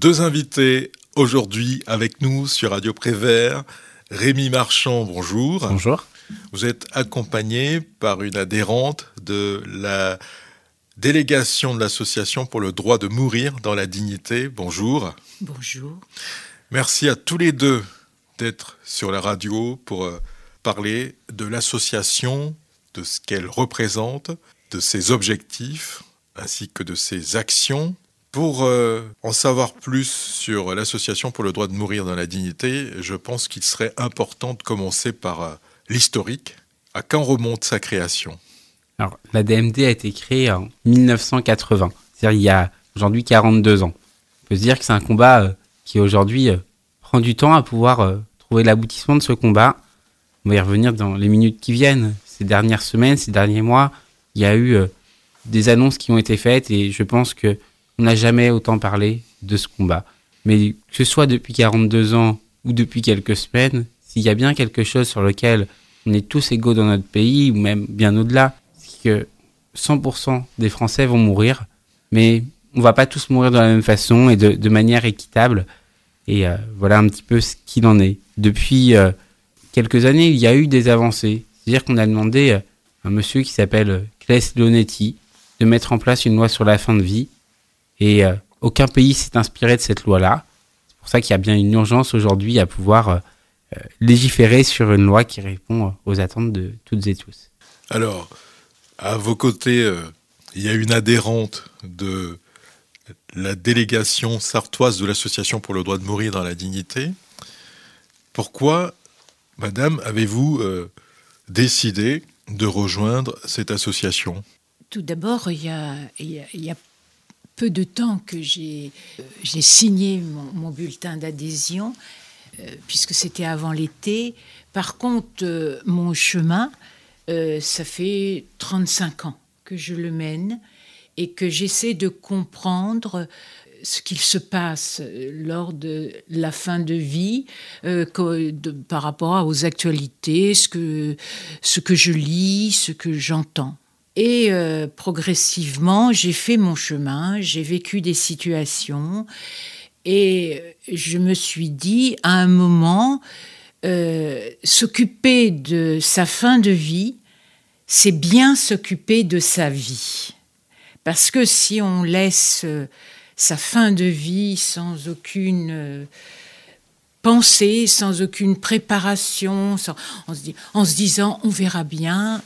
Deux invités aujourd'hui avec nous sur Radio Prévert. Rémi Marchand, bonjour. Bonjour. Vous êtes accompagné par une adhérente de la délégation de l'Association pour le droit de mourir dans la dignité. Bonjour. Bonjour. Merci à tous les deux d'être sur la radio pour parler de l'association, de ce qu'elle représente, de ses objectifs, ainsi que de ses actions. Pour en savoir plus sur l'Association pour le droit de mourir dans la dignité, je pense qu'il serait important de commencer par l'historique. À quand remonte sa création ? Alors, la DMD a été créée en 1980, c'est-à-dire il y a aujourd'hui 42 ans. On peut se dire que c'est un combat qui aujourd'hui prend du temps à pouvoir trouver l'aboutissement de ce combat. On va y revenir dans les minutes qui viennent. Ces dernières semaines, ces derniers mois, il y a eu des annonces qui ont été faites et je pense que on n'a jamais autant parlé de ce combat. Mais que ce soit depuis 42 ans ou depuis quelques semaines, s'il y a bien quelque chose sur lequel on est tous égaux dans notre pays, ou même bien au-delà, c'est que 100% des Français vont mourir, mais on ne va pas tous mourir de la même façon et de manière équitable. Et voilà un petit peu ce qu'il en est. Depuis quelques années, il y a eu des avancées. C'est-à-dire qu'on a demandé à un monsieur qui s'appelle Claes Leonetti de mettre en place une loi sur la fin de vie. Et aucun pays s'est inspiré de cette loi-là. C'est pour ça qu'il y a bien une urgence aujourd'hui à pouvoir légiférer sur une loi qui répond aux attentes de toutes et tous. Alors, à vos côtés, il y a une adhérente de la délégation sartoise de l'Association pour le droit de mourir dans la dignité. Pourquoi, madame, avez-vous décidé de rejoindre cette association ? Tout d'abord, il y a peu de temps que j'ai signé mon bulletin d'adhésion, puisque c'était avant l'été. Par contre, mon chemin, ça fait 35 ans que je le mène et que j'essaie de comprendre ce qu'il se passe lors de la fin de vie par rapport aux actualités, ce que je lis, ce que j'entends. Et progressivement, j'ai fait mon chemin, j'ai vécu des situations et je me suis dit, à un moment, s'occuper de sa fin de vie, c'est bien s'occuper de sa vie. Parce que si on laisse sa fin de vie sans aucune pensée, sans aucune préparation, en se disant on verra bien,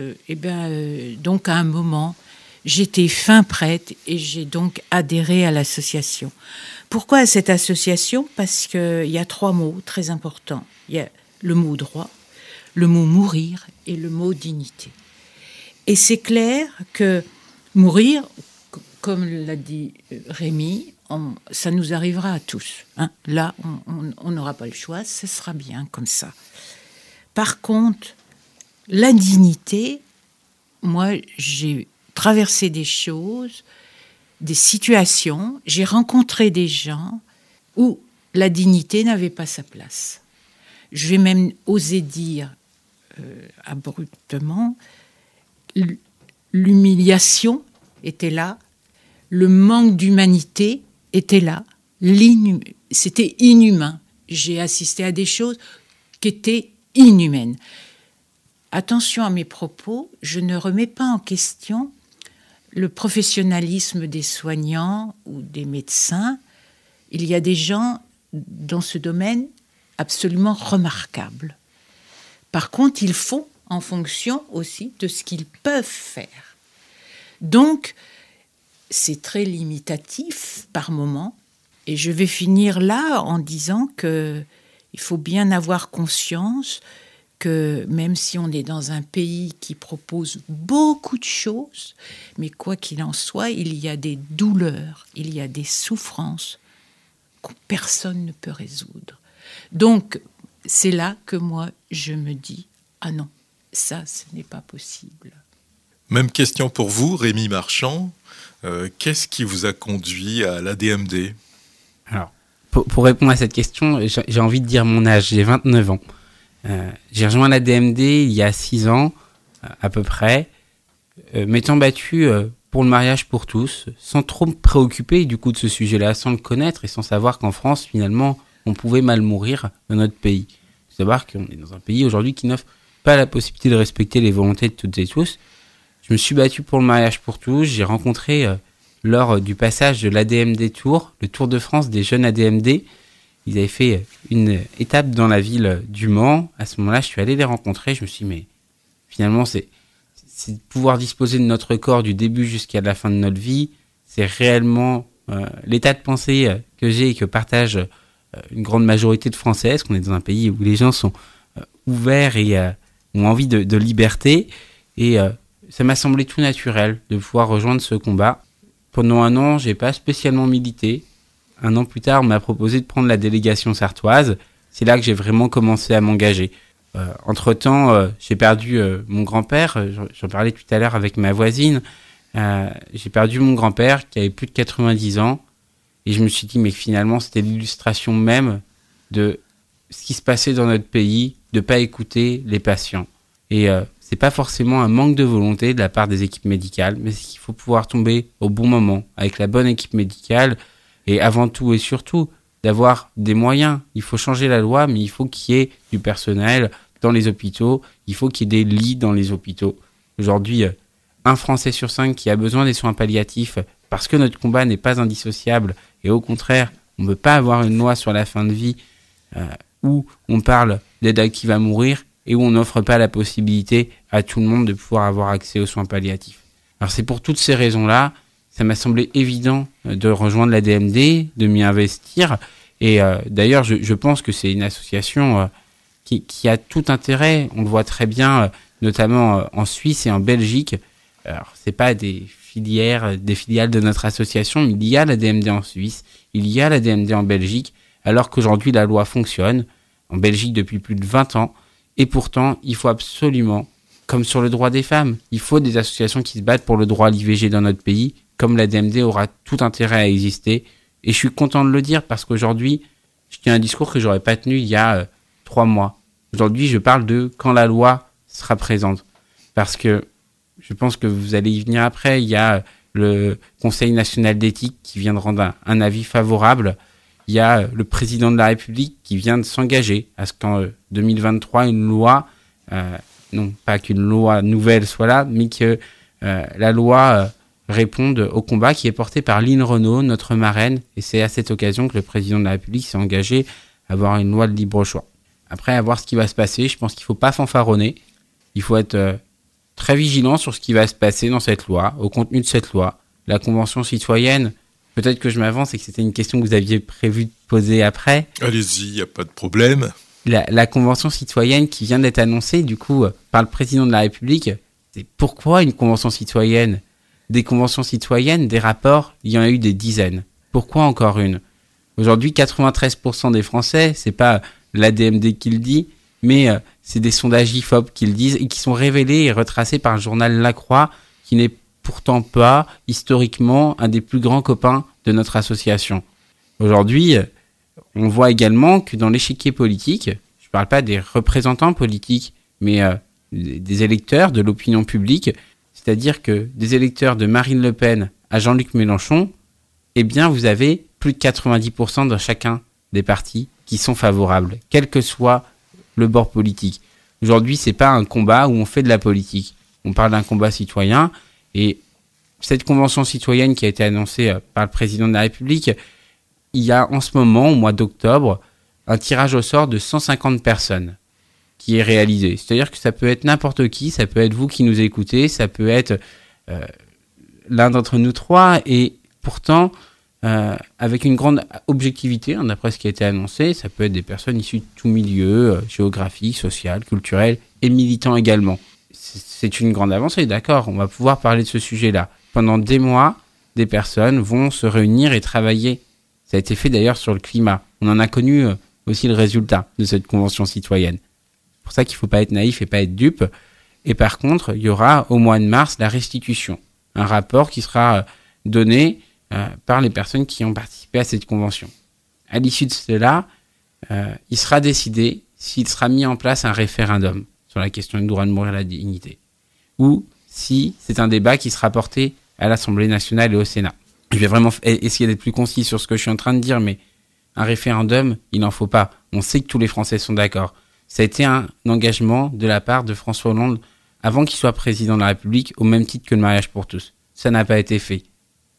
donc à un moment, j'étais fin prête et j'ai donc adhéré à l'association. Pourquoi cette association ? Parce qu'il y a 3 mots très importants. Il y a le mot droit, le mot mourir et le mot dignité. Et c'est clair que mourir, comme l'a dit Rémi, ça nous arrivera à tous. Hein. Là, on n'aura pas le choix, ce sera bien comme ça. Par contre, la dignité, moi, j'ai traversé des choses, des situations, j'ai rencontré des gens où la dignité n'avait pas sa place. Je vais même oser dire abruptement, l'humiliation était là, le manque d'humanité était là, c'était inhumain. J'ai assisté à des choses qui étaient inhumaines. Attention à mes propos, je ne remets pas en question le professionnalisme des soignants ou des médecins. Il y a des gens dans ce domaine absolument remarquables. Par contre, ils font en fonction aussi de ce qu'ils peuvent faire. Donc, c'est très limitatif par moment. Et je vais finir là en disant qu'il faut bien avoir conscience que même si on est dans un pays qui propose beaucoup de choses, mais quoi qu'il en soit, il y a des douleurs, il y a des souffrances que personne ne peut résoudre. Donc, c'est là que moi, je me dis, ah non, ça, ce n'est pas possible. Même question pour vous, Rémi Marchand. Qu'est-ce qui vous a conduit à l'ADMD ? Alors, pour répondre à cette question, j'ai envie de dire mon âge, j'ai 29 ans. J'ai rejoint la DMD il y a 6 ans, à peu près, m'étant battu pour le mariage pour tous, sans trop me préoccuper du coup de ce sujet-là, sans le connaître et sans savoir qu'en France, finalement, on pouvait mal mourir dans notre pays. Il faut savoir qu'on est dans un pays aujourd'hui qui n'offre pas la possibilité de respecter les volontés de toutes et tous. Je me suis battu pour le mariage pour tous. J'ai rencontré, lors du passage de l'ADMD Tour, le Tour de France des jeunes ADMD, ils avaient fait une étape dans la ville du Mans. À ce moment-là, je suis allé les rencontrer. Je me suis dit, mais finalement, c'est de pouvoir disposer de notre corps du début jusqu'à la fin de notre vie. C'est réellement l'état de pensée que j'ai et que partage une grande majorité de Français, parce qu'on est dans un pays où les gens sont ouverts et ont envie de liberté. Et ça m'a semblé tout naturel de pouvoir rejoindre ce combat. Pendant un an, j'ai pas spécialement milité. Un an plus tard, on m'a proposé de prendre la délégation sartoise. C'est là que j'ai vraiment commencé à m'engager. Entre-temps, j'ai perdu mon grand-père. J'en parlais tout à l'heure avec ma voisine. J'ai perdu mon grand-père qui avait plus de 90 ans. Et je me suis dit, mais finalement, c'était l'illustration même de ce qui se passait dans notre pays, de pas écouter les patients. Et c'est pas forcément un manque de volonté de la part des équipes médicales, mais c'est qu'il faut pouvoir tomber au bon moment, avec la bonne équipe médicale, et avant tout et surtout, d'avoir des moyens. Il faut changer la loi, mais il faut qu'il y ait du personnel dans les hôpitaux, il faut qu'il y ait des lits dans les hôpitaux. Aujourd'hui, un Français sur 5 qui a besoin des soins palliatifs, parce que notre combat n'est pas indissociable, et au contraire, on ne peut pas avoir une loi sur la fin de vie où on parle d'aide active à mourir et où on n'offre pas la possibilité à tout le monde de pouvoir avoir accès aux soins palliatifs. Alors c'est pour toutes ces raisons-là, ça m'a semblé évident de rejoindre la DMD, de m'y investir. Et d'ailleurs, je pense que c'est une association qui a tout intérêt. On le voit très bien, notamment en Suisse et en Belgique. Alors, c'est pas des filiales de notre association, mais il y a la DMD en Suisse, il y a la DMD en Belgique, alors qu'aujourd'hui la loi fonctionne en Belgique depuis plus de 20 ans. Et pourtant, il faut absolument, comme sur le droit des femmes, il faut des associations qui se battent pour le droit à l'IVG dans notre pays, comme la DMD aura tout intérêt à exister. Et je suis content de le dire parce qu'aujourd'hui, je tiens un discours que j'aurais pas tenu il y a 3 mois. Aujourd'hui, je parle de quand la loi sera présente. Parce que je pense que vous allez y venir après. Il y a le Conseil national d'éthique qui vient de rendre un avis favorable. Il y a le président de la République qui vient de s'engager à ce qu'en 2023, une loi, non pas qu'une loi nouvelle soit là, mais que la loi réponde au combat qui est porté par Line Renaud, notre marraine. Et c'est à cette occasion que le président de la République s'est engagé à avoir une loi de libre choix. Après, à voir ce qui va se passer, je pense qu'il ne faut pas fanfaronner. Il faut être très vigilant sur ce qui va se passer dans cette loi, au contenu de cette loi. La Convention citoyenne, peut-être que je m'avance et que c'était une question que vous aviez prévu de poser après. Allez-y, il n'y a pas de problème. La Convention citoyenne qui vient d'être annoncée, du coup, par le président de la République, c'est pourquoi une Convention citoyenne ? Des conventions citoyennes, des rapports, il y en a eu des dizaines. Pourquoi encore une ? Aujourd'hui, 93% des Français, c'est pas l'ADMD qui le dit, mais c'est des sondages IFOP qui le disent et qui sont révélés et retracés par le journal La Croix, qui n'est pourtant pas, historiquement, un des plus grands copains de notre association. Aujourd'hui, on voit également que dans l'échiquier politique, je ne parle pas des représentants politiques, mais des électeurs, de l'opinion publique, c'est-à-dire que des électeurs de Marine Le Pen à Jean-Luc Mélenchon, eh bien, vous avez plus de 90% dans chacun des partis qui sont favorables, quel que soit le bord politique. Aujourd'hui, c'est pas un combat où on fait de la politique. On parle d'un combat citoyen et cette convention citoyenne qui a été annoncée par le président de la République, il y a en ce moment, au mois d'octobre, un tirage au sort de 150 personnes qui est réalisé. C'est-à-dire que ça peut être n'importe qui, ça peut être vous qui nous écoutez, ça peut être l'un d'entre nous trois, et pourtant, avec une grande objectivité, d'après ce qui a été annoncé, ça peut être des personnes issues de tout milieu, géographique, social, culturel, et militants également. C'est une grande avancée, d'accord, on va pouvoir parler de ce sujet-là. Pendant des mois, des personnes vont se réunir et travailler. Ça a été fait d'ailleurs sur le climat. On en a connu aussi le résultat de cette convention citoyenne. C'est pour ça qu'il ne faut pas être naïf et pas être dupe. Et par contre, il y aura au mois de mars la restitution. Un rapport qui sera donné par les personnes qui ont participé à cette convention. À l'issue de cela, il sera décidé s'il sera mis en place un référendum sur la question du droit de mourir à la dignité. Ou si c'est un débat qui sera porté à l'Assemblée nationale et au Sénat. Je vais vraiment essayer d'être plus concis sur ce que je suis en train de dire, mais un référendum, il n'en faut pas. On sait que tous les Français sont d'accord. Ça a été un engagement de la part de François Hollande avant qu'il soit président de la République, au même titre que le mariage pour tous. Ça n'a pas été fait. Pourquoi ?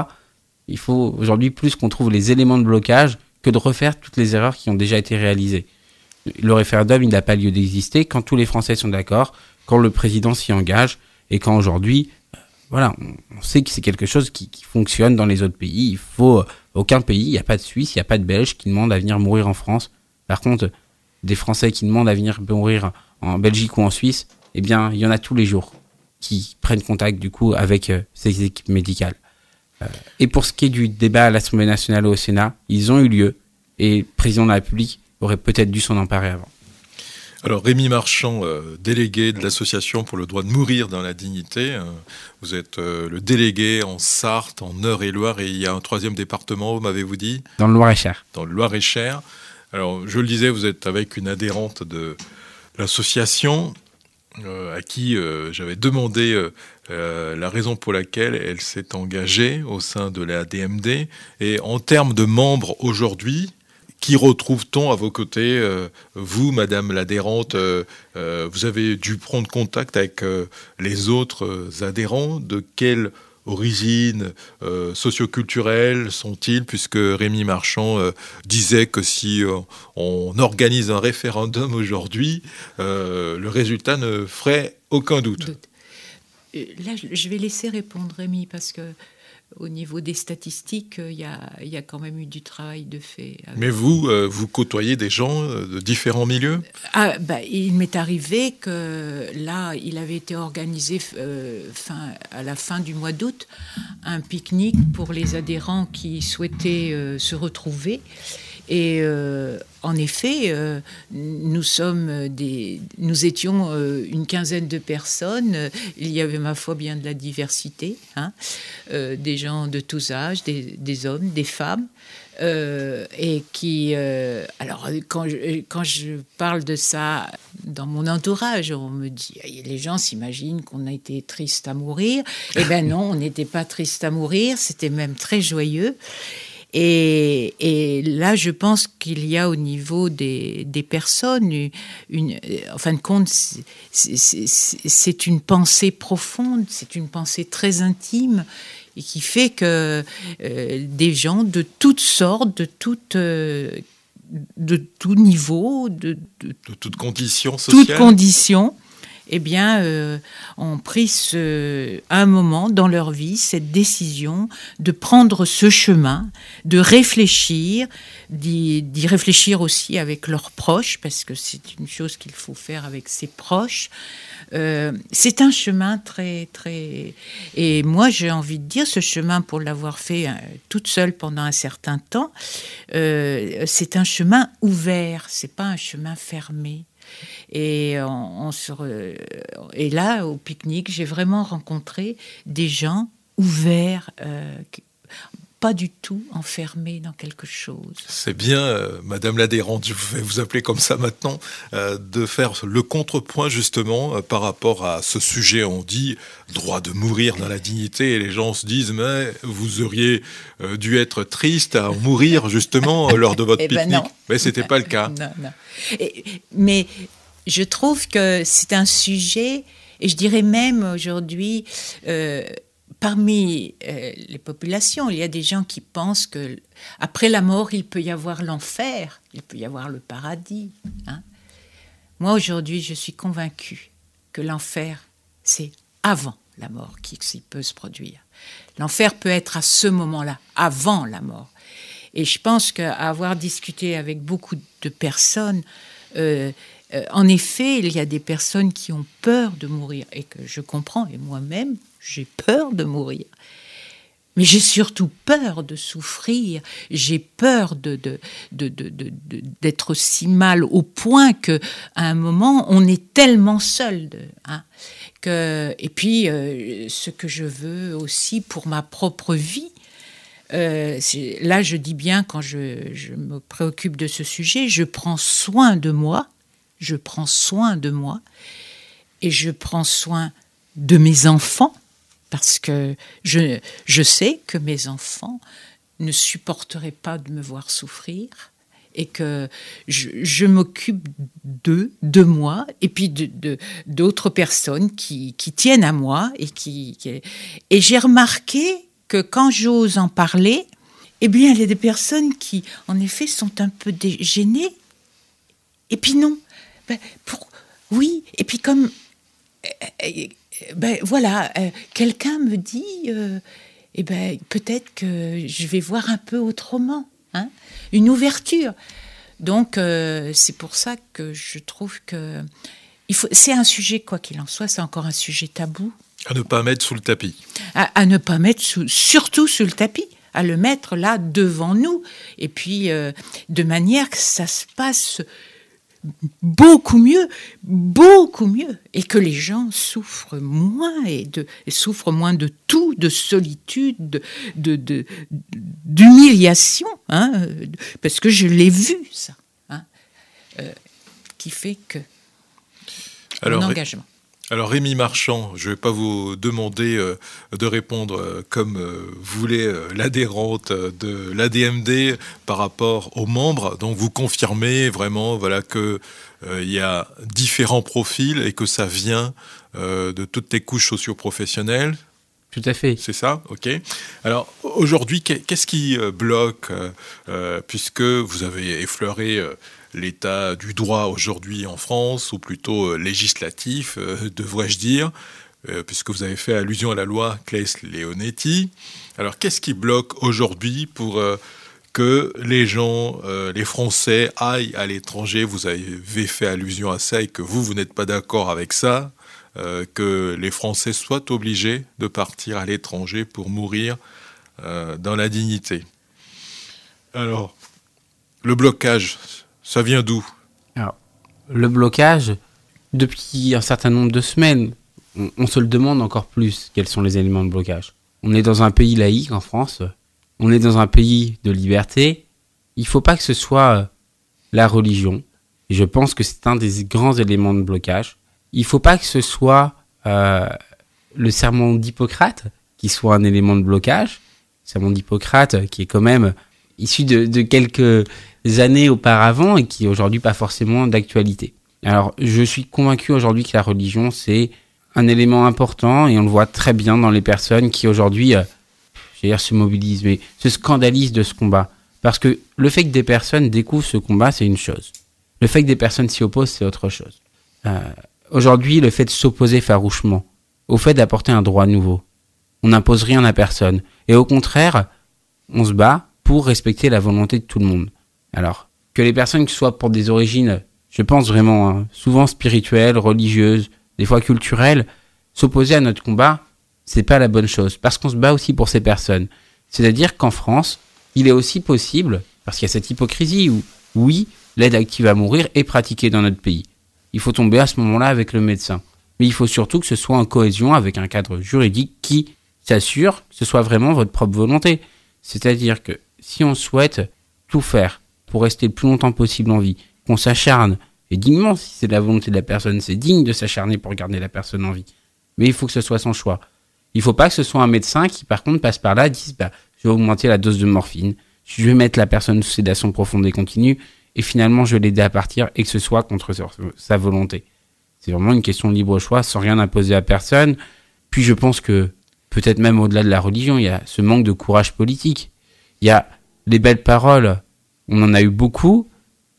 Il faut aujourd'hui plus qu'on trouve les éléments de blocage que de refaire toutes les erreurs qui ont déjà été réalisées. Le référendum, il n'a pas lieu d'exister quand tous les Français sont d'accord, quand le président s'y engage, et quand aujourd'hui, voilà, on sait que c'est quelque chose qui fonctionne dans les autres pays. Il faut aucun pays, il n'y a pas de Suisse, il n'y a pas de Belge qui demande à venir mourir en France. Par contre, des Français qui demandent à venir mourir en Belgique ou en Suisse, eh bien, il y en a tous les jours qui prennent contact du coup avec ces équipes médicales. Et pour ce qui est du débat à l'Assemblée nationale et au Sénat, ils ont eu lieu et le président de la République aurait peut-être dû s'en emparer avant. Alors Rémi Marchand, délégué de l'Association pour le droit de mourir dans la dignité, vous êtes le délégué en Sarthe, en Eure-et-Loir, et il y a un troisième département, m'avez-vous dit ? Dans le Loir-et-Cher. Dans le Loir-et-Cher. Alors je le disais, vous êtes avec une adhérente de l'association à qui j'avais demandé la raison pour laquelle elle s'est engagée au sein de la DMD. Et en termes de membres aujourd'hui, qui retrouve-t-on à vos côtés ? Vous, madame l'adhérente, vous avez dû prendre contact avec les autres adhérents. De quelle origine socioculturelle sont-ils ? Puisque Rémi Marchand disait que si on organise un référendum aujourd'hui, le résultat ne ferait aucun doute. Là, je vais laisser répondre Rémi, parce que au niveau des statistiques, il y a quand même eu du travail de fait. Mais vous côtoyez des gens de différents milieux ? Il m'est arrivé que là, il avait été organisé à la fin du mois d'août, un pique-nique pour les adhérents qui souhaitaient se retrouver. Et en effet, nous étions une quinzaine de personnes. Il y avait, ma foi, bien de la diversité, des gens de tous âges, des hommes, des femmes. Et qui... alors, quand je parle de ça dans mon entourage, on me dit... Les gens s'imaginent qu'on a été triste à mourir. Eh bien non, on n'était pas triste à mourir, c'était même très joyeux. Et là, je pense qu'il y a au niveau des personnes, en fin de compte, c'est une pensée profonde, c'est une pensée très intime, et qui fait que des gens de toutes sortes, de tout niveau, de toutes conditions sociales, toutes conditions, eh bien, ont pris un moment dans leur vie cette décision de prendre ce chemin, de réfléchir, d'y réfléchir aussi avec leurs proches, parce que c'est une chose qu'il faut faire avec ses proches. C'est un chemin très, très... Et moi, j'ai envie de dire, ce chemin, pour l'avoir fait toute seule pendant un certain temps, c'est un chemin ouvert, c'est pas un chemin fermé. Et là, au pique-nique, j'ai vraiment rencontré des gens ouverts, pas du tout enfermés dans quelque chose. C'est bien, Madame l'adhérente, je vais vous appeler comme ça maintenant, de faire le contrepoint justement par rapport à ce sujet. On dit droit de mourir dans la dignité, et les gens se disent mais vous auriez dû être triste à mourir justement lors de votre pique-nique. Non. Mais c'était pas le cas. Non. Mais je trouve que c'est un sujet, et je dirais même aujourd'hui, parmi les populations, il y a des gens qui pensent que après la mort, il peut y avoir l'enfer, il peut y avoir le paradis. Moi, aujourd'hui, je suis convaincue que l'enfer, c'est avant la mort qu'il peut se produire. L'enfer peut être à ce moment-là, avant la mort. Et je pense qu'avoir discuté avec beaucoup de personnes, en effet, il y a des personnes qui ont peur de mourir, et que je comprends, et moi-même, j'ai peur de mourir. Mais j'ai surtout peur de souffrir, j'ai peur d'être si mal au point qu'à un moment, on est tellement seul. Et puis, ce que je veux aussi pour ma propre vie, là, je dis bien, quand je me préoccupe de ce sujet, je prends soin de moi, et je prends soin de mes enfants, parce que je sais que mes enfants ne supporteraient pas de me voir souffrir et que je m'occupe d'eux, de moi, et puis d'autres personnes qui tiennent à moi. Et j'ai remarqué que quand j'ose en parler, eh bien, il y a des personnes qui, en effet, sont un peu gênées. Et puis non. Oui, et puis comme... voilà, quelqu'un me dit... peut-être que je vais voir un peu autrement. Une ouverture. Donc, c'est pour ça que je trouve que... c'est un sujet, quoi qu'il en soit, c'est encore un sujet tabou. À ne pas mettre sous le tapis. À ne pas mettre surtout sous le tapis, à le mettre là devant nous. Et puis, de manière que ça se passe beaucoup mieux, et que les gens souffrent moins, et souffrent moins de tout, de solitude, d'humiliation, parce que je l'ai vu, ça, qui fait que mon engagement. Alors Rémi Marchand, je ne vais pas vous demander de répondre comme voulait l'adhérente de l'ADMD par rapport aux membres. Donc vous confirmez vraiment que il y a différents profils et que ça vient de toutes les couches socio-professionnelles. Tout à fait. C'est ça, ok. Alors aujourd'hui, qu'est-ce qui bloque, puisque vous avez effleuré l'état du droit aujourd'hui en France, ou plutôt législatif, devrais-je dire, puisque vous avez fait allusion à la loi Claes-Leonetti. Alors, qu'est-ce qui bloque aujourd'hui pour que les gens, les Français, aillent à l'étranger? Vous avez fait allusion à ça et que vous n'êtes pas d'accord avec ça, que les Français soient obligés de partir à l'étranger pour mourir dans la dignité. Alors, le blocage... ça vient d'où? Alors, le blocage, depuis un certain nombre de semaines, on se le demande encore plus, quels sont les éléments de blocage. On est dans un pays laïque en France, on est dans un pays de liberté, il ne faut pas que ce soit la religion, et je pense que c'est un des grands éléments de blocage. Il ne faut pas que ce soit le serment d'Hippocrate qui soit un élément de blocage, le serment d'Hippocrate qui est quand même issu de quelques années auparavant et qui est aujourd'hui pas forcément d'actualité. Alors, je suis convaincu aujourd'hui que la religion, c'est un élément important et on le voit très bien dans les personnes qui aujourd'hui, se mobilisent, mais se scandalisent de ce combat. Parce que le fait que des personnes découvrent ce combat, c'est une chose. Le fait que des personnes s'y opposent, c'est autre chose. Aujourd'hui, le fait de s'opposer farouchement au fait d'apporter un droit nouveau, on n'impose rien à personne. Et au contraire, on se bat pour respecter la volonté de tout le monde. Alors, que les personnes qui soient pour des origines, je pense vraiment, souvent spirituelles, religieuses, des fois culturelles, s'opposer à notre combat, c'est pas la bonne chose, parce qu'on se bat aussi pour ces personnes. C'est-à-dire qu'en France, il est aussi possible, parce qu'il y a cette hypocrisie où, oui, l'aide active à mourir est pratiquée dans notre pays. Il faut tomber à ce moment-là avec le médecin. Mais il faut surtout que ce soit en cohésion avec un cadre juridique qui s'assure que ce soit vraiment votre propre volonté. C'est-à-dire que si on souhaite tout faire pour rester le plus longtemps possible en vie, qu'on s'acharne, et dignement, si c'est la volonté de la personne, c'est digne de s'acharner pour garder la personne en vie. Mais il faut que ce soit son choix. Il ne faut pas que ce soit un médecin qui, par contre, passe par là et dise je vais augmenter la dose de morphine, je vais mettre la personne sous sédation profonde et continue, et finalement, je vais l'aider à partir et que ce soit contre sa volonté. C'est vraiment une question de libre choix, sans rien imposer à personne. Puis je pense que, peut-être même au-delà de la religion, il y a ce manque de courage politique. Il y a les belles paroles, on en a eu beaucoup.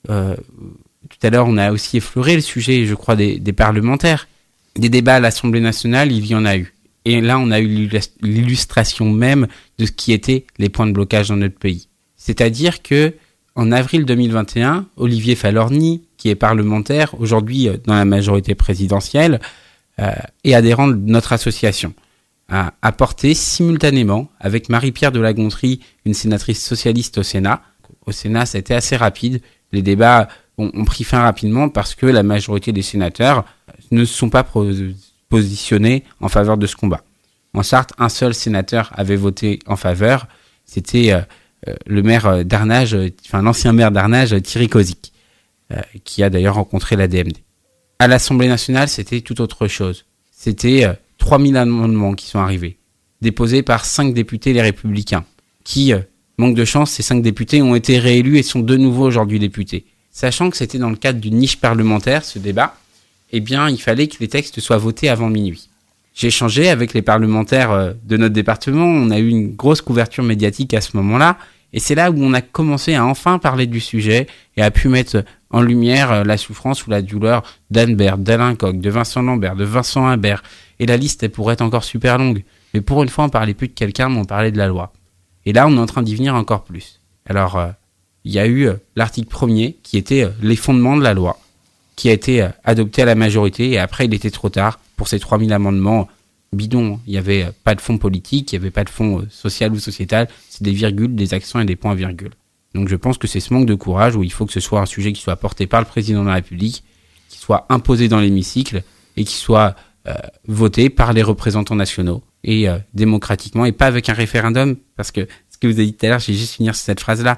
Tout à l'heure, on a aussi effleuré le sujet, je crois, des parlementaires. Des débats à l'Assemblée nationale, il y en a eu. Et là, on a eu l'illustration même de ce qui étaient les points de blocage dans notre pays. C'est-à-dire que en avril 2021, Olivier Falorni, qui est parlementaire, aujourd'hui dans la majorité présidentielle, et adhérent de notre association, a porté simultanément, avec Marie-Pierre de la Gontrie, une sénatrice socialiste au Sénat. Au Sénat, ça a été assez rapide. Les débats ont pris fin rapidement parce que la majorité des sénateurs ne se sont pas positionnés en faveur de ce combat. En Sarthe, un seul sénateur avait voté en faveur, c'était le maire d'Arnage, l'ancien maire d'Arnage, Thierry Kozik, qui a d'ailleurs rencontré la DMD. À l'Assemblée nationale, c'était tout autre chose. C'était 3000 amendements qui sont arrivés. déposée par 5 députés les Républicains, qui, manque de chance, ces 5 députés ont été réélus et sont de nouveau aujourd'hui députés. Sachant que c'était dans le cadre d'une niche parlementaire, ce débat, eh bien, il fallait que les textes soient votés avant minuit. J'ai échangé avec les parlementaires de notre département, on a eu une grosse couverture médiatique à ce moment-là, et c'est là où on a commencé à enfin parler du sujet et a pu mettre en lumière la souffrance ou la douleur d'Anne Baird, d'Alain Coq, de Vincent Lambert, de Vincent Imbert. Et la liste, elle pourrait être encore super longue. Mais pour une fois, on parlait plus de quelqu'un, mais on parlait de la loi. Et là, on est en train d'y venir encore plus. Alors, il y a eu l'article 1er, qui était les fondements de la loi, qui a été adopté à la majorité, et après, il était trop tard pour ces 3000 amendements bidons. Il n'y avait pas de fonds politique, il n'y avait pas de fonds social ou sociétal, c'est des virgules, des accents et des points virgules. Donc je pense que c'est ce manque de courage où il faut que ce soit un sujet qui soit porté par le président de la République, qui soit imposé dans l'hémicycle et qui soit voté par les représentants nationaux et démocratiquement et pas avec un référendum, parce que ce que vous avez dit tout à l'heure, je vais juste finir sur cette phrase-là,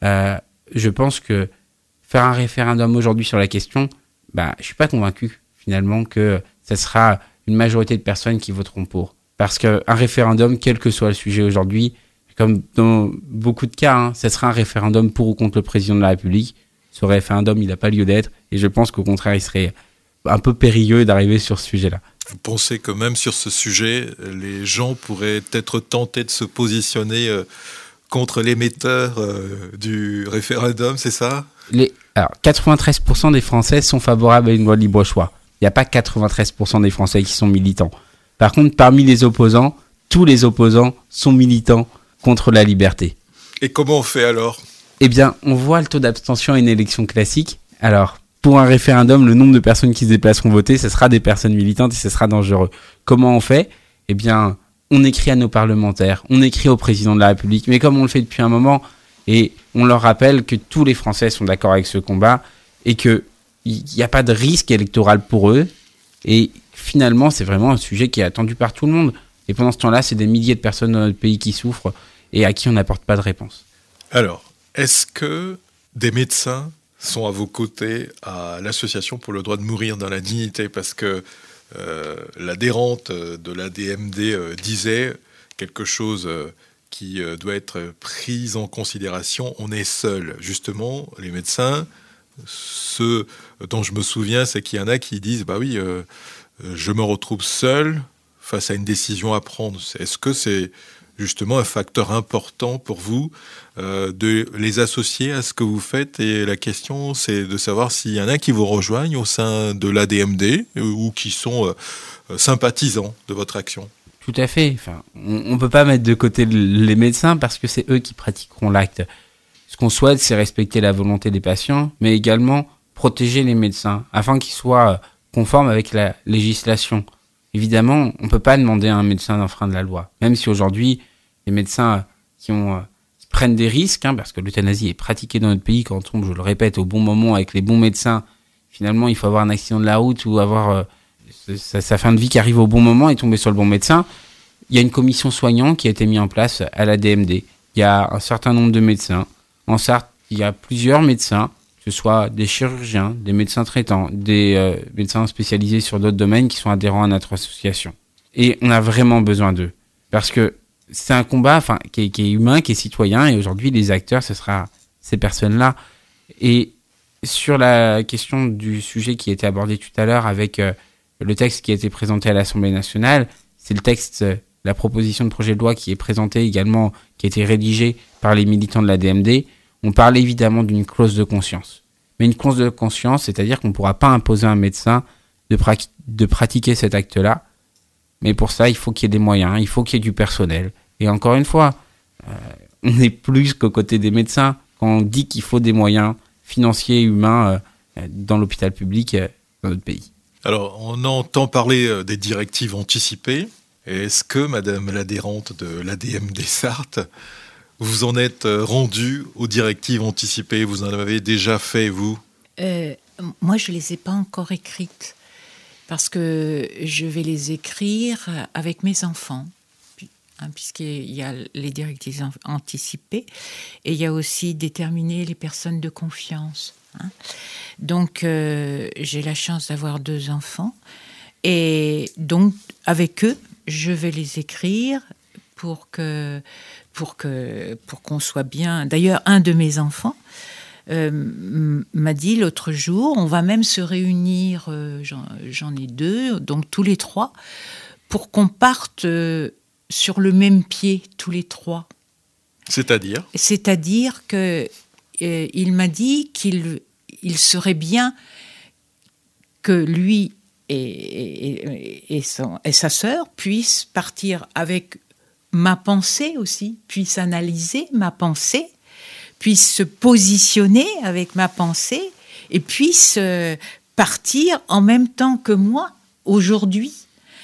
je pense que faire un référendum aujourd'hui sur la question, je suis pas convaincu finalement que ça sera une majorité de personnes qui voteront pour. Parce qu'un référendum, quel que soit le sujet aujourd'hui, comme dans beaucoup de cas, ça sera un référendum pour ou contre le président de la République. Ce référendum, il n'a pas lieu d'être. Et je pense qu'au contraire, il serait un peu périlleux d'arriver sur ce sujet-là. Vous pensez que même sur ce sujet, les gens pourraient être tentés de se positionner contre l'émetteur du référendum, c'est ça ? Alors, 93% des Français sont favorables à une loi de libre choix. Il n'y a pas 93% des Français qui sont militants. Par contre, parmi les opposants, tous les opposants sont militants contre la liberté. Et comment on fait alors ? Eh bien, on voit le taux d'abstention à une élection classique. Alors, pour un référendum, le nombre de personnes qui se déplaceront voter, ce sera des personnes militantes et ce sera dangereux. Comment on fait ? Eh bien, on écrit à nos parlementaires, on écrit au président de la République, mais comme on le fait depuis un moment, et on leur rappelle que tous les Français sont d'accord avec ce combat et qu'il n'y a pas de risque électoral pour eux. Et finalement, c'est vraiment un sujet qui est attendu par tout le monde. Et pendant ce temps-là, c'est des milliers de personnes dans notre pays qui souffrent et à qui on n'apporte pas de réponse. Alors, est-ce que des médecins sont à vos côtés à l'Association pour le droit de mourir dans la dignité ? Parce que l'adhérente de l'ADMD disait quelque chose qui doit être pris en considération. On est seul. Justement, les médecins, ce dont je me souviens, c'est qu'il y en a qui disent « Bah oui, je me retrouve seul face à une décision à prendre ». Est-ce que c'est justement un facteur important pour vous de les associer à ce que vous faites ? Et la question, c'est de savoir s'il y en a qui vous rejoignent au sein de l'ADMD ou qui sont sympathisants de votre action. Tout à fait. Enfin, on ne peut pas mettre de côté les médecins parce que c'est eux qui pratiqueront l'acte. Ce qu'on souhaite, c'est respecter la volonté des patients, mais également protéger les médecins afin qu'ils soient conformes avec la législation. Évidemment, on ne peut pas demander à un médecin d'enfreindre la loi, même si aujourd'hui, les médecins qui prennent des risques, parce que l'euthanasie est pratiquée dans notre pays quand on tombe, je le répète, au bon moment avec les bons médecins. Finalement, il faut avoir un accident de la route ou avoir sa fin de vie qui arrive au bon moment et tomber sur le bon médecin. Il y a une commission soignante qui a été mise en place à la DMD. Il y a un certain nombre de médecins. En Sarthe, il y a plusieurs médecins, que ce soit des chirurgiens, des médecins traitants, des médecins spécialisés sur d'autres domaines qui sont adhérents à notre association. Et on a vraiment besoin d'eux. Parce que c'est un combat qui est humain, qui est citoyen, et aujourd'hui, les acteurs, ce sera ces personnes-là. Et sur la question du sujet qui a été abordé tout à l'heure avec le texte qui a été présenté à l'Assemblée nationale, c'est le texte, la proposition de projet de loi qui est présentée également, qui a été rédigée par les militants de la DMD. On parle évidemment d'une clause de conscience. Mais une clause de conscience, c'est-à-dire qu'on ne pourra pas imposer à un médecin de pratiquer cet acte-là. Mais pour ça, il faut qu'il y ait des moyens, il faut qu'il y ait du personnel. Et encore une fois, on est plus qu'aux côtés des médecins quand on dit qu'il faut des moyens financiers et humains dans l'hôpital public dans notre pays. Alors, on entend parler des directives anticipées. Est-ce que, madame l'adhérente de l'ADMD Sarthe, vous en êtes rendue aux directives anticipées ? Vous en avez déjà fait, vous ? Moi, je ne les ai pas encore écrites, parce que je vais les écrire avec mes enfants, puisqu'il y a les directives anticipées, et il y a aussi déterminer les personnes de confiance. Donc, j'ai la chance d'avoir 2 enfants, et donc, avec eux, je vais les écrire pour qu'on soit bien. D'ailleurs, un de mes enfants m'a dit l'autre jour, on va même se réunir, j'en ai 2, donc tous les 3, pour qu'on parte sur le même pied, tous les 3. C'est-à-dire que il m'a dit qu'il serait bien que lui et sa sœur puissent partir avec ma pensée aussi, puissent analyser ma pensée, puissent se positionner avec ma pensée et puissent partir en même temps que moi aujourd'hui.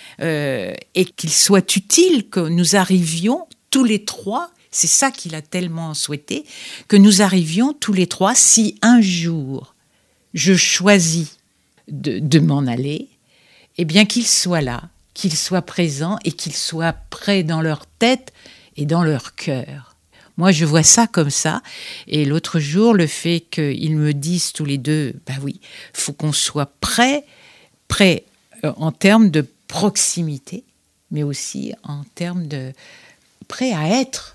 Et qu'il soit utile que nous arrivions tous les 3, c'est ça qu'il a tellement souhaité, que nous arrivions tous les 3, si un jour je choisis de m'en aller, eh bien qu'il soit là, qu'il soit présent et qu'il soit prêt dans leur tête et dans leur cœur. Moi, je vois ça comme ça. Et l'autre jour, le fait qu'ils me disent tous les 2, oui, faut qu'on soit prêt en termes de proximité, mais aussi en termes de prêt à être.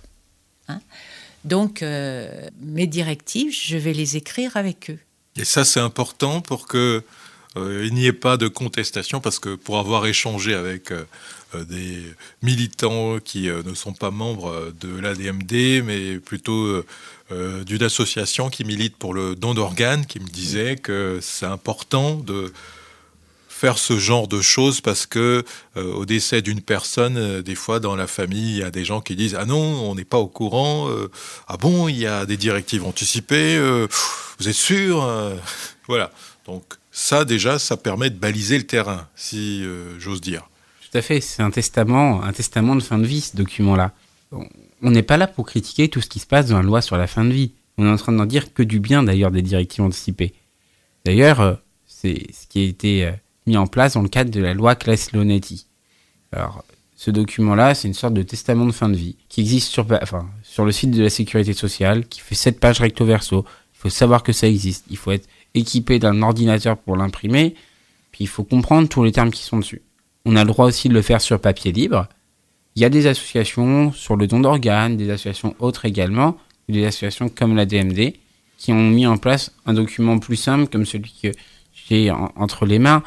Donc, mes directives, je vais les écrire avec eux. Et ça, c'est important pour que il n'y ait pas de contestation, parce que pour avoir échangé avec des militants qui ne sont pas membres de l'ADMD, mais plutôt d'une association qui milite pour le don d'organes, qui me disait que c'est important de faire ce genre de choses parce que au décès d'une personne, des fois dans la famille, il y a des gens qui disent « Ah non, on n'est pas au courant. Ah bon, il y a des directives anticipées. Vous êtes sûr ?» Voilà. Donc ça, déjà, ça permet de baliser le terrain, si j'ose dire. Tout à fait. C'est un testament de fin de vie, ce document-là. On n'est pas là pour critiquer tout ce qui se passe dans la loi sur la fin de vie. On est en train d'en dire que du bien, d'ailleurs, des directives anticipées. D'ailleurs, c'est ce qui a été mis en place dans le cadre de la loi Claes-Leonetti. Alors, ce document-là, c'est une sorte de testament de fin de vie qui existe sur le site de la Sécurité sociale, qui fait 7 pages recto verso. Il faut savoir que ça existe. Il faut être équipé d'un ordinateur pour l'imprimer, puis il faut comprendre tous les termes qui sont dessus. On a le droit aussi de le faire sur papier libre. Il y a des associations sur le don d'organes, des associations autres également, des associations comme la DMD, qui ont mis en place un document plus simple, comme celui que j'ai entre les mains,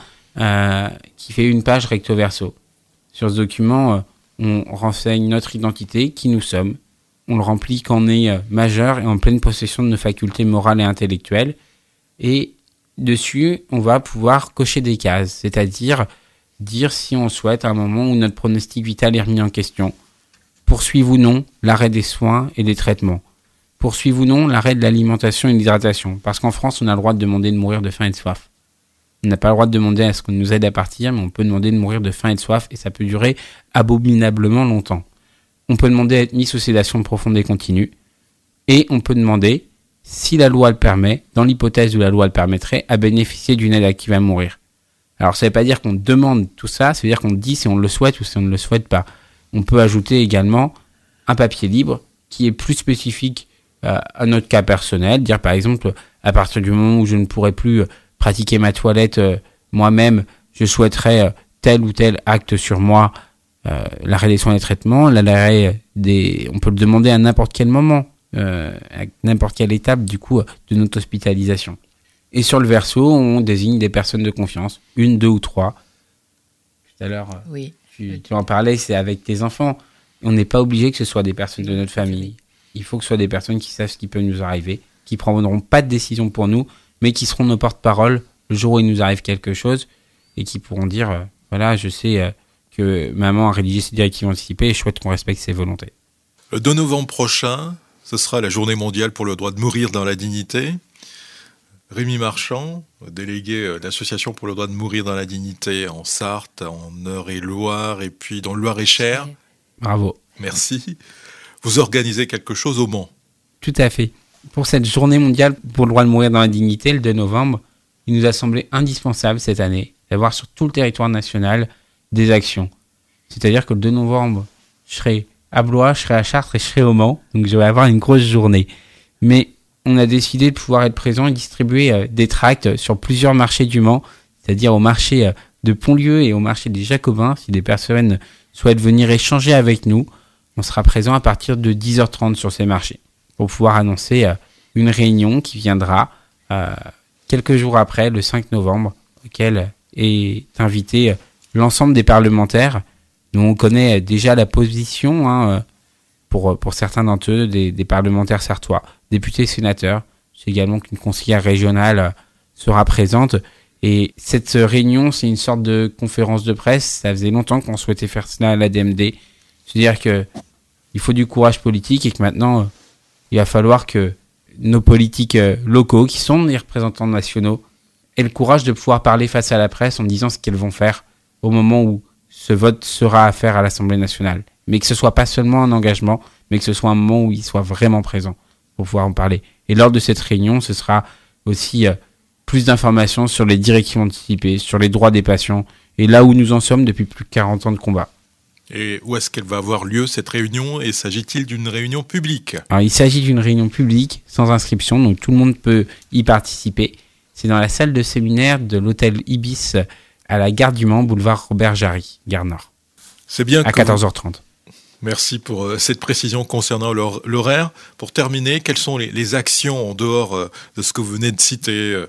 qui fait 1 page recto verso. Sur ce document, on renseigne notre identité, qui nous sommes. On le remplit quand on est majeur et en pleine possession de nos facultés morales et intellectuelles. Et dessus, on va pouvoir cocher des cases, c'est-à-dire dire si on souhaite à un moment où notre pronostic vital est remis en question. Poursuivre ou non l'arrêt des soins et des traitements. Poursuivre ou non l'arrêt de l'alimentation et de l'hydratation. Parce qu'en France, on a le droit de demander de mourir de faim et de soif. On n'a pas le droit de demander à ce qu'on nous aide à partir, mais on peut demander de mourir de faim et de soif, et ça peut durer abominablement longtemps. On peut demander à être mis sous sédation profonde et continue, et on peut demander, si la loi le permet, dans l'hypothèse où la loi le permettrait, à bénéficier d'une aide active à mourir. Alors ça ne veut pas dire qu'on demande tout ça, ça veut dire qu'on dit si on le souhaite ou si on ne le souhaite pas. On peut ajouter également un papier libre qui est plus spécifique à notre cas personnel, dire par exemple, à partir du moment où je ne pourrai plus pratiquer ma toilette moi-même, je souhaiterais tel ou tel acte sur moi, l'arrêt des soins et des traitements, on peut le demander à n'importe quel moment, à n'importe quelle étape du coup de notre hospitalisation. Et sur le verso, on désigne des personnes de confiance, 1, 2 ou 3. Tout à l'heure, oui. tu en parlais, c'est avec tes enfants. On n'est pas obligé que ce soit des personnes de notre famille. Il faut que ce soit des personnes qui savent ce qui peut nous arriver, qui ne prendront pas de décision pour nous, mais qui seront nos porte-parole le jour où il nous arrive quelque chose et qui pourront dire voilà, je sais que maman a rédigé ses directives anticipées et je souhaite qu'on respecte ses volontés. Le 2 novembre prochain, ce sera la journée mondiale pour le droit de mourir dans la dignité. Rémi Marchand, délégué de l'Association pour le droit de mourir dans la dignité en Sarthe, en Eure-et-Loire et puis dans le Loir-et-Cher. Bravo. Merci. Vous organisez quelque chose au Mans. Tout à fait. Pour cette journée mondiale pour le droit de mourir dans la dignité, le 2 novembre, il nous a semblé indispensable cette année d'avoir sur tout le territoire national des actions. C'est-à-dire que le 2 novembre, je serai à Blois, je serai à Chartres et je serai au Mans. Donc je vais avoir une grosse journée. Mais on a décidé de pouvoir être présent et distribuer des tracts sur plusieurs marchés du Mans, c'est-à-dire au marché de Pontlieu et au marché des Jacobins, si des personnes souhaitent venir échanger avec nous. on sera présent à partir de 10h30 sur ces marchés pour pouvoir annoncer une réunion qui viendra quelques jours après, le 5 novembre, auquel est invité l'ensemble des parlementaires. Nous, on connaît déjà la position pour certains d'entre eux, des parlementaires sarthois, députés, sénateurs. C'est également qu'une conseillère régionale sera présente. Et cette réunion, c'est une sorte de conférence de presse. Ça faisait longtemps qu'on souhaitait faire cela à l'ADMD. C'est-à-dire qu'il faut du courage politique et que maintenant, il va falloir que nos politiques locaux, qui sont les représentants nationaux, aient le courage de pouvoir parler face à la presse en disant ce qu'elles vont faire au moment où ce vote sera à faire à l'Assemblée nationale. Mais que ce soit pas seulement un engagement, mais que ce soit un moment où ils soient vraiment présents pour pouvoir en parler. Et lors de cette réunion, ce sera aussi plus d'informations sur les directives anticipées, sur les droits des patients, et là où nous en sommes depuis plus de 40 ans de combat. Et où est-ce qu'elle va avoir lieu, cette réunion, et s'agit-il d'une réunion publique ? Alors, il s'agit d'une réunion publique, sans inscription, donc tout le monde peut y participer. C'est dans la salle de séminaire de l'hôtel Ibis à la gare du Mans, boulevard Robert Jarry, gare Nord. C'est bien à 14h30. Merci pour cette précision concernant l'horaire. Pour terminer, quelles sont les actions en dehors de ce que vous venez de citer,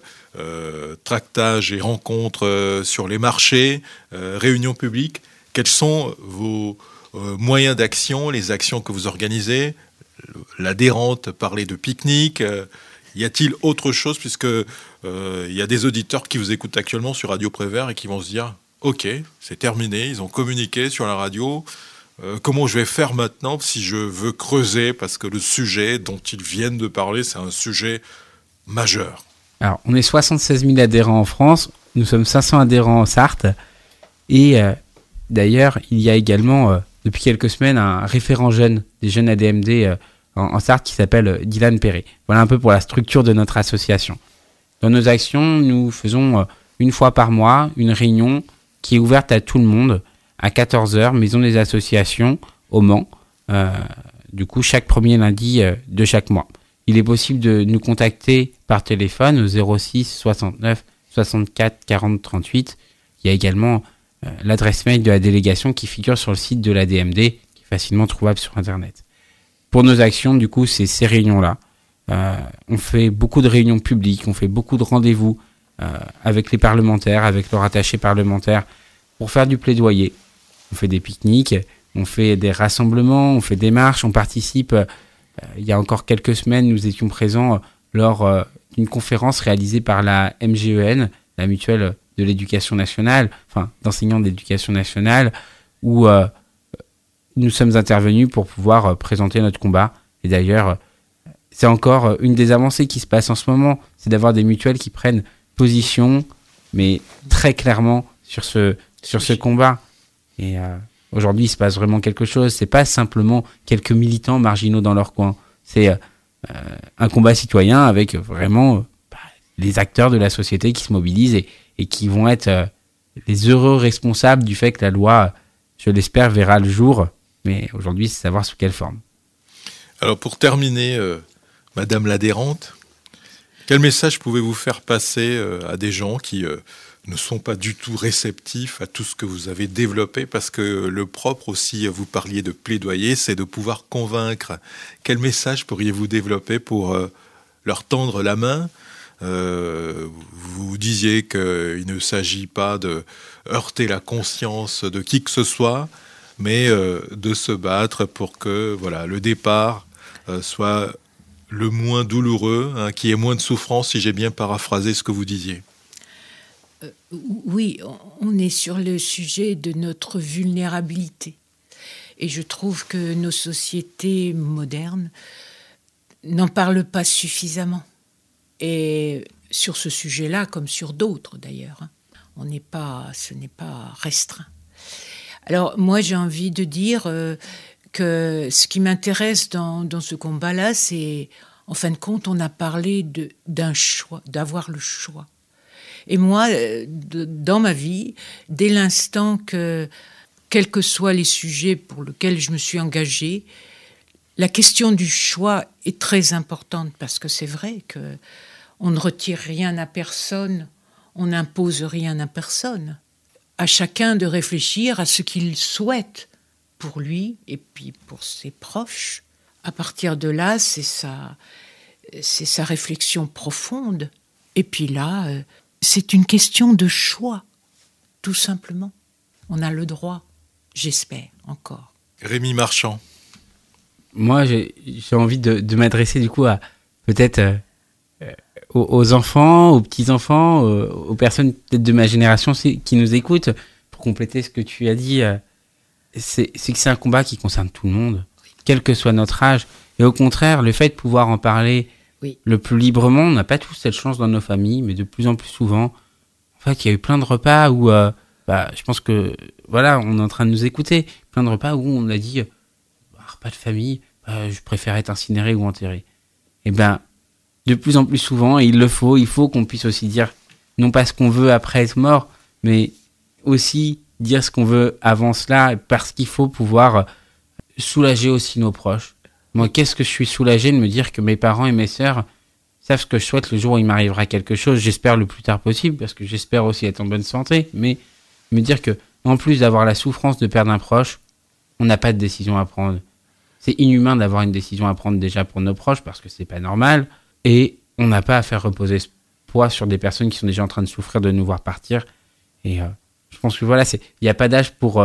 tractages et rencontres sur les marchés, réunions publiques? Quels sont vos moyens d'action, les actions que vous organisez? L'adhérente parlait de pique-nique. Y a-t-il autre chose, puisque il y a des auditeurs qui vous écoutent actuellement sur Radio Prévert et qui vont se dire « Ok, c'est terminé, ils ont communiqué sur la radio. Comment je vais faire maintenant si je veux creuser, parce que le sujet dont ils viennent de parler, c'est un sujet majeur ». Alors, on est 76 000 adhérents en France, nous sommes 500 adhérents en Sarthe, et d'ailleurs, il y a également, depuis quelques semaines, un référent jeune des jeunes ADMD en Sarthe qui s'appelle Dylan Perret. Voilà un peu pour la structure de notre association. Dans nos actions, nous faisons une fois par mois une réunion qui est ouverte à tout le monde, à 14h, Maison des Associations, au Mans, du coup chaque premier lundi de chaque mois. Il est possible de nous contacter par téléphone au 06 69 64 40 38. Il y a également l'adresse mail de la délégation qui figure sur le site de l'ADMD, qui est facilement trouvable sur Internet. Pour nos actions, du coup, c'est ces réunions-là. On fait beaucoup de réunions publiques, on fait beaucoup de rendez-vous avec les parlementaires, avec leurs attachés parlementaires, pour faire du plaidoyer. On fait des pique-niques, on fait des rassemblements, on fait des marches, on participe. Il y a encore quelques semaines, nous étions présents lors d'une conférence réalisée par la MGEN, la mutuelle de l'éducation nationale, enfin d'enseignants d'éducation nationale, où nous sommes intervenus pour pouvoir présenter notre combat. Et d'ailleurs, c'est encore une des avancées qui se passe en ce moment, c'est d'avoir des mutuelles qui prennent position, mais très clairement sur ce combat. Et aujourd'hui, il se passe vraiment quelque chose. C'est pas simplement quelques militants marginaux dans leur coin. C'est un combat citoyen avec vraiment les acteurs de la société qui se mobilisent et qui vont être les heureux responsables du fait que la loi, je l'espère, verra le jour. Mais aujourd'hui, c'est savoir sous quelle forme. Alors pour terminer, Madame l'adhérente, quel message pouvez-vous faire passer à des gens qui ne sont pas du tout réceptifs à tout ce que vous avez développé, parce que le propre aussi, vous parliez de plaidoyer, c'est de pouvoir convaincre. Quel message pourriez-vous développer pour leur tendre la main ? Vous disiez qu'il ne s'agit pas de heurter la conscience de qui que ce soit, mais de se battre pour que le départ soit le moins douloureux, qu'il y ait moins de souffrance, si j'ai bien paraphrasé ce que vous disiez. Oui, on est sur le sujet de notre vulnérabilité. Et je trouve que nos sociétés modernes n'en parlent pas suffisamment. Et sur ce sujet-là, comme sur d'autres d'ailleurs, ce n'est pas restreint. Alors moi, j'ai envie de dire que ce qui m'intéresse dans ce combat-là, c'est, en fin de compte, on a parlé d'un choix, d'avoir le choix. Et moi, dans ma vie, dès l'instant que, quels que soient les sujets pour lesquels je me suis engagée, la question du choix est très importante, parce que c'est vrai qu'on ne retire rien à personne, on n'impose rien à personne. À chacun de réfléchir à ce qu'il souhaite pour lui et puis pour ses proches. À partir de là, c'est sa réflexion profonde. Et puis là, c'est une question de choix, tout simplement. On a le droit, j'espère, encore. Rémi Marchand. Moi, j'ai envie de m'adresser du coup à peut-être aux enfants, aux petits-enfants, aux personnes peut-être de ma génération qui nous écoutent, pour compléter ce que tu as dit. C'est que c'est un combat qui concerne tout le monde, quel que soit notre âge. Et au contraire, le fait de pouvoir en parler le plus librement, on n'a pas tous cette chance dans nos familles, mais de plus en plus souvent, en fait, il y a eu plein de repas où, je pense que, voilà, on est en train de nous écouter, plein de repas où on a dit, repas de famille, je préfère être incinéré ou enterré. Et de plus en plus souvent, et il faut qu'on puisse aussi dire, non pas ce qu'on veut après être mort, mais aussi dire ce qu'on veut avant cela, parce qu'il faut pouvoir soulager aussi nos proches. Moi, qu'est-ce que je suis soulagé de me dire que mes parents et mes sœurs savent ce que je souhaite le jour où il m'arrivera quelque chose, j'espère le plus tard possible, parce que j'espère aussi être en bonne santé, mais me dire que, en plus d'avoir la souffrance de perdre un proche, on n'a pas de décision à prendre. C'est inhumain d'avoir une décision à prendre déjà pour nos proches, parce que c'est pas normal, et on n'a pas à faire reposer ce poids sur des personnes qui sont déjà en train de souffrir de nous voir partir. Et je pense que voilà, il n'y a pas d'âge pour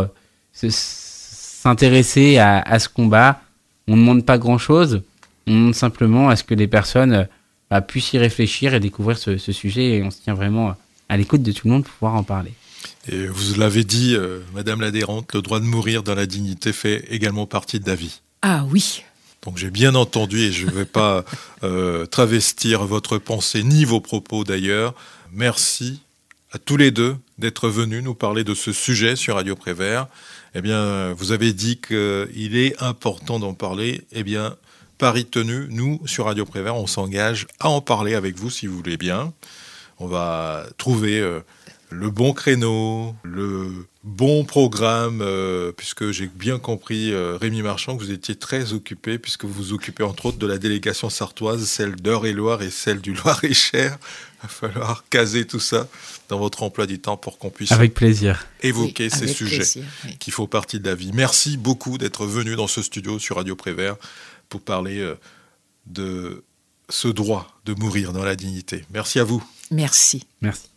s'intéresser à ce combat. On ne demande pas grand-chose, on demande simplement à ce que les personnes puissent y réfléchir et découvrir ce sujet, et on se tient vraiment à l'écoute de tout le monde pour pouvoir en parler. Et vous l'avez dit, Madame l'adhérente, le droit de mourir dans la dignité fait également partie de la vie. Ah oui. Donc j'ai bien entendu, et je ne vais pas travestir votre pensée ni vos propos d'ailleurs. Merci à tous les deux d'être venus nous parler de ce sujet sur Radio Prévert. Eh bien, vous avez dit qu'il est important d'en parler. Eh bien, pari tenu, nous, sur Radio Prévert, on s'engage à en parler avec vous, si vous voulez bien. On va trouver le bon créneau, le bon programme, puisque j'ai bien compris, Rémi Marchand, que vous étiez très occupé, puisque vous vous occupez entre autres de la délégation sartoise, celle d'Eure-et-Loir et celle du Loir-et-Cher. Il va falloir caser tout ça dans votre emploi du temps pour qu'on puisse avec plaisir évoquer ces sujets qui font partie de la vie. Merci beaucoup d'être venu dans ce studio sur Radio Prévert pour parler de ce droit de mourir dans la dignité. Merci à vous. Merci. Merci.